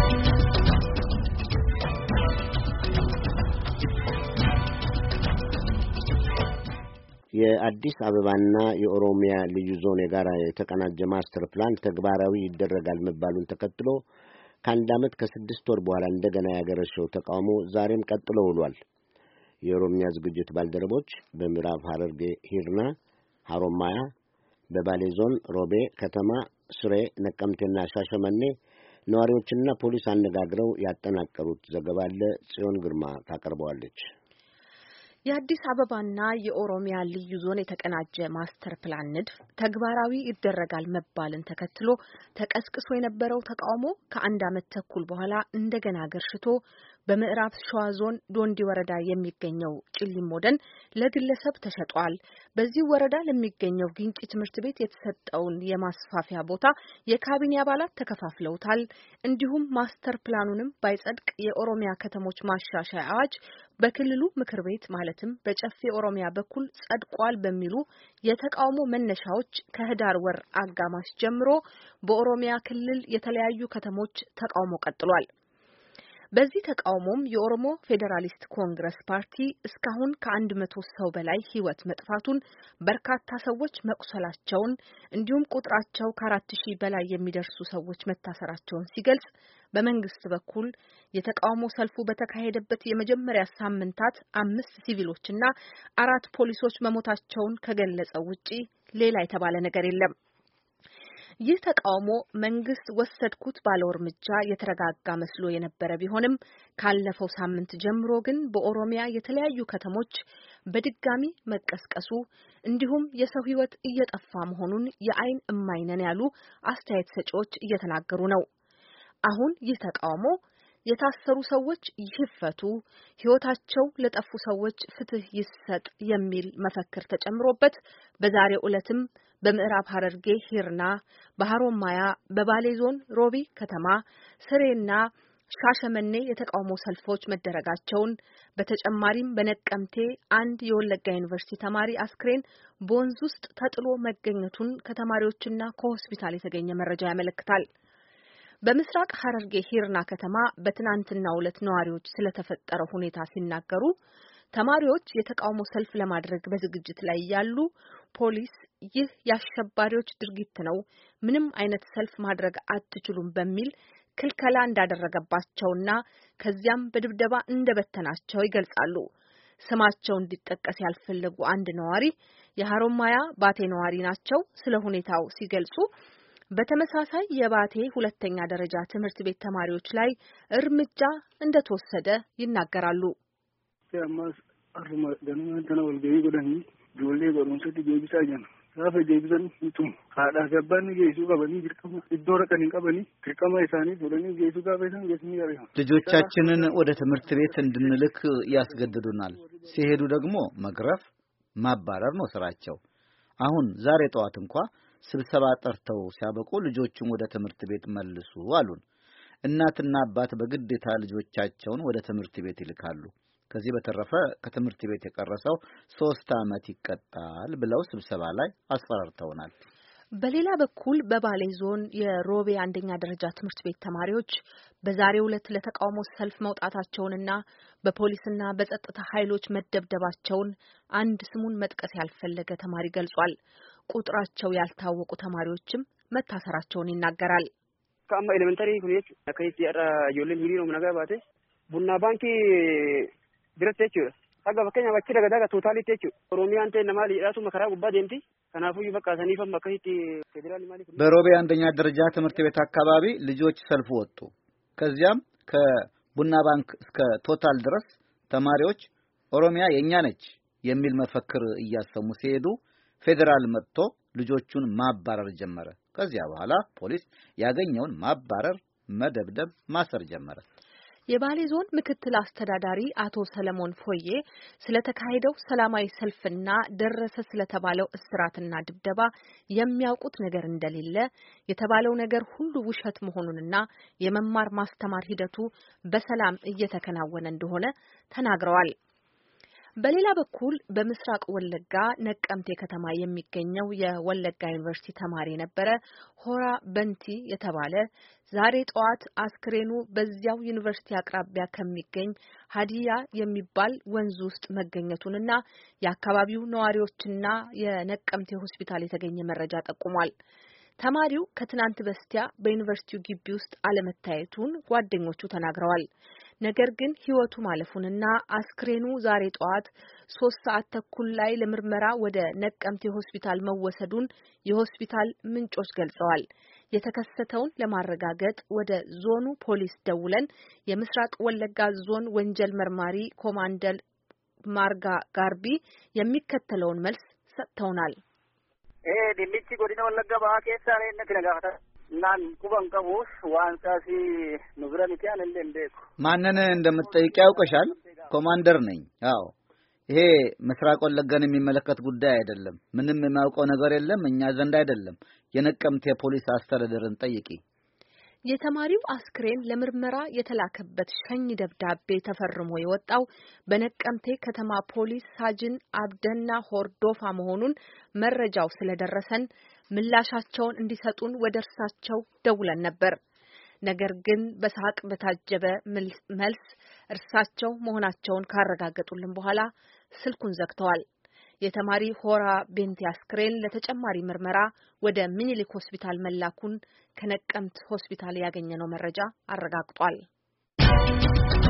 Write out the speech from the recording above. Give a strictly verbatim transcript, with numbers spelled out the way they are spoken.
የአዲስ አበባና የኦሮሚያ ልዩ ዞን የጋራ የተቀናጀ ማስተር ፕላን ተግባራዊ ይደረጋል መባሉን ተከትሎ ከአንድ ዓመት ከስድስት ወር በኋላ እንደገና ያገረሸው ተቃውሞ ዛሬም ቀጥሎ ውሏል። የኦሮሚያ ዝግጅት ባልደረቦች በምዕራብ ሐረርጌ ሂርና፣ ሐሮማያ፣ በባሌ ዞን ሮቤ ከተማ፣ ስሬ፣ ነቀምቴና ሻሸመኔ ነዋሪዎችና ፖሊስ አነጋግረው ያጠናቀሩት ዘገባ አለ። ጽዮን ግርማ ታቀርበዋለች። የአዲስ አበባና የኦሮሚያ ልዩ ዞን የተቀናጀ ማስተር ፕላን ንድፍ ተግባራዊ ይደረጋል መባልን ተከትሎ ተቀስቅሶ የነበረው ተቃውሞ ከአንድ ዓመት ተኩል በኋላ እንደገና ገርሽቶ በምዕራብ ሸዋ ዞን ዶንዲ ወረዳ የሚገኘው ጭሊሞደን ለግለሰብ ተሸጧል። በዚህ ወረዳ ለሚገኘው ግንጪ ትምህርት ቤት የተሰጠውን የማስፋፊያ ቦታ የካቢኔ አባላት ተከፋፍለውታል። እንዲሁም ማስተር ፕላኑንም ባይጸድቅ የኦሮሚያ ከተሞች ማሻሻያ አዋጅ በክልሉ ምክር ቤት ማለትም በጨፌ ኦሮሚያ በኩል ጸድቋል በሚሉ የተቃውሞ መነሻዎች ከህዳር ወር አጋማሽ ጀምሮ በኦሮሚያ ክልል የተለያዩ ከተሞች ተቃውሞ ቀጥሏል። በዚህ ተቃውሞም የኦሮሞ ፌዴራሊስት ኮንግረስ ፓርቲ እስካሁን ከአንድ መቶ ሰው በላይ ህይወት መጥፋቱን፣ በርካታ ሰዎች መቁሰላቸውን እንዲሁም ቁጥራቸው ከአራት ሺህ በላይ የሚደርሱ ሰዎች መታሰራቸውን ሲገልጽ፣ በመንግስት በኩል የተቃውሞ ሰልፉ በተካሄደበት የመጀመሪያ ሳምንታት አምስት ሲቪሎችና አራት ፖሊሶች መሞታቸውን ከገለጸው ውጪ ሌላ የተባለ ነገር የለም። ይህ ተቃውሞ መንግስት ወሰድኩት ባለው እርምጃ የተረጋጋ መስሎ የነበረ ቢሆንም ካለፈው ሳምንት ጀምሮ ግን በኦሮሚያ የተለያዩ ከተሞች በድጋሚ መቀስቀሱ እንዲሁም የሰው ህይወት እየጠፋ መሆኑን የአይን እማኝ ነን ያሉ አስተያየት ሰጪዎች እየተናገሩ ነው። አሁን ይህ ተቃውሞ የታሰሩ ሰዎች ይፈቱ፣ ህይወታቸው ለጠፉ ሰዎች ፍትህ ይሰጥ የሚል መፈክር ተጨምሮበት በዛሬው ዕለትም በምዕራብ ሐረርጌ ሂርና፣ በሐሮማያ፣ በባሌ ዞን ሮቢ ከተማ፣ ስሬና ሻሸመኔ የተቃውሞ ሰልፎች መደረጋቸውን፣ በተጨማሪም በነቀምቴ አንድ የወለጋ ዩኒቨርሲቲ ተማሪ አስክሬን በወንዝ ውስጥ ተጥሎ መገኘቱን ከተማሪዎችና ከሆስፒታል የተገኘ መረጃ ያመለክታል። በምስራቅ ሐረርጌ ሂርና ከተማ በትናንትናው ዕለት ነዋሪዎች ስለተፈጠረው ሁኔታ ሲናገሩ ተማሪዎች የተቃውሞ ሰልፍ ለማድረግ በዝግጅት ላይ ያሉ ፖሊስ ይህ የአሸባሪዎች ድርጊት ነው፣ ምንም አይነት ሰልፍ ማድረግ አትችሉም በሚል ክልከላ እንዳደረገባቸውና ከዚያም በድብደባ እንደበተናቸው ይገልጻሉ። ስማቸው እንዲጠቀስ ያልፈለጉ አንድ ነዋሪ የሐሮማያ ባቴ ነዋሪ ናቸው። ስለ ሁኔታው ሲገልጹ በተመሳሳይ የባቴ ሁለተኛ ደረጃ ትምህርት ቤት ተማሪዎች ላይ እርምጃ እንደተወሰደ ይናገራሉ። ያማስ አርማ ደነና ወልገይ ጎዳኒ ጆሌ ጎሮንሰት ጄቢሳየን ሳፈ ጄቢሰን እንቱ ካዳ ገባን ጌሱ ቀበኒ ድርቀማ ይዶረቀን ቀበኒ ድርቀማ ይሳኒ ዶለኒ ጌሱ ጋበሰን ጌስኒ ያሪ ልጆቻችንን ወደ ትምህርት ቤት እንድንልክ ያስገድዱናል። ሲሄዱ ደግሞ መግረፍ፣ ማባረር ነው ስራቸው። አሁን ዛሬ ጠዋት እንኳን ስብሰባ ጠርተው ሲያበቁ ልጆቹን ወደ ትምህርት ቤት መልሱ አሉን። እናትና አባት በግዴታ ልጆቻቸውን ወደ ትምህርት ቤት ይልካሉ። ከዚህ በተረፈ ከትምህርት ቤት የቀረሰው ሶስት ዓመት ይቀጣል ብለው ስብሰባ ላይ አስፈራርተውናል። በሌላ በኩል በባሌ ዞን የሮቤ አንደኛ ደረጃ ትምህርት ቤት ተማሪዎች በዛሬው ዕለት ለተቃውሞ ሰልፍ መውጣታቸውንና በፖሊስና በጸጥታ ኃይሎች መደብደባቸውን አንድ ስሙን መጥቀስ ያልፈለገ ተማሪ ገልጿል። ቁጥራቸው ያልታወቁ ተማሪዎችም መታሰራቸውን ይናገራል። ከአማ ኤሌመንተሪ ኩኔት ከይት ያራ ጆለን ሂሪ ነው ምናጋባቴ ቡና ባንኪ ድረቴቹ አጋ በከኛ ባቺ ደጋዳጋ ቶታሊቲቹ ኦሮሚያንቴ ነማሊ ራሱ መከራ ጉባ ደምቲ ከናፉ ይበቃ ሰኒፈም መከሂት ፌደራል ማሊ በሮቤ አንደኛ ደረጃ ትምህርት ቤት አካባቢ ልጆች ሰልፍ ወጡ። ከዚያም ከቡና ባንክ እስከ ቶታል ድረስ ተማሪዎች ኦሮሚያ የኛ ነች የሚል መፈክር እያሰሙ ሲሄዱ ፌደራል መጥቶ ልጆቹን ማባረር ጀመረ። ከዚያ በኋላ ፖሊስ ያገኘውን ማባረር፣ መደብደብ፣ ማሰር ጀመረ። የባሌ ዞን ምክትል አስተዳዳሪ አቶ ሰለሞን ፎዬ ስለተካሄደው ሰላማዊ ሰልፍና ደረሰ ስለተባለው እስራትና ድብደባ የሚያውቁት ነገር እንደሌለ፣ የተባለው ነገር ሁሉ ውሸት መሆኑንና የመማር ማስተማር ሂደቱ በሰላም እየተከናወነ እንደሆነ ተናግረዋል። በሌላ በኩል በምስራቅ ወለጋ ነቀምቴ ከተማ የሚገኘው የወለጋ ዩኒቨርሲቲ ተማሪ የነበረ ሆራ በንቲ የተባለ ዛሬ ጠዋት አስክሬኑ በዚያው ዩኒቨርሲቲ አቅራቢያ ከሚገኝ ሀዲያ የሚባል ወንዝ ውስጥ መገኘቱንና የአካባቢው ነዋሪዎችና የነቀምቴ ሆስፒታል የተገኘ መረጃ ጠቁሟል። ተማሪው ከትናንት በስቲያ በዩኒቨርሲቲው ግቢ ውስጥ አለመታየቱን ጓደኞቹ ተናግረዋል። ነገር ግን ሕይወቱ ማለፉንና አስክሬኑ ዛሬ ጠዋት ሶስት ሰዓት ተኩል ላይ ለምርመራ ወደ ነቀምቴ ሆስፒታል መወሰዱን የሆስፒታል ምንጮች ገልጸዋል። የተከሰተውን ለማረጋገጥ ወደ ዞኑ ፖሊስ ደውለን የምስራቅ ወለጋ ዞን ወንጀል መርማሪ ኮማንደር ማርጋ ጋርቢ የሚከተለውን መልስ ሰጥተውናል። ኤ ዲሚቺ ጎዲና ወለጋ ባኬሳ ለነት ለጋታ ናን ኩባን ቀቡስ ዋንሳሲ ንብረን ያን እንደንደኩ ማንነ እንደምትጠይቅ ያውቀሻል? ኮማንደር ነኝ። አዎ ይሄ ምስራቅ ወለጋን የሚመለከት ጉዳይ አይደለም። ምንም የማውቀው ነገር የለም። እኛ ዘንድ አይደለም። የነቀምቴ ፖሊስ አስተዳደርን ጠይቂ። የተማሪው አስክሬን ለምርመራ የተላከበት ሸኝ ደብዳቤ ተፈርሞ የወጣው በነቀምቴ ከተማ ፖሊስ ሳጅን አብደና ሆርዶፋ መሆኑን መረጃው ስለደረሰን ምላሻቸውን እንዲሰጡን ወደ እርሳቸው ደውለን ነበር። ነገር ግን በሳቅ በታጀበ መልስ እርሳቸው መሆናቸውን ካረጋገጡልን በኋላ ስልኩን ዘግተዋል። የተማሪ ሆራ ቤንቲ አስክሬን ለተጨማሪ ምርመራ ወደ ሚኒሊክ ሆስፒታል መላኩን ከነቀምት ሆስፒታል ያገኘነው መረጃ አረጋግጧል።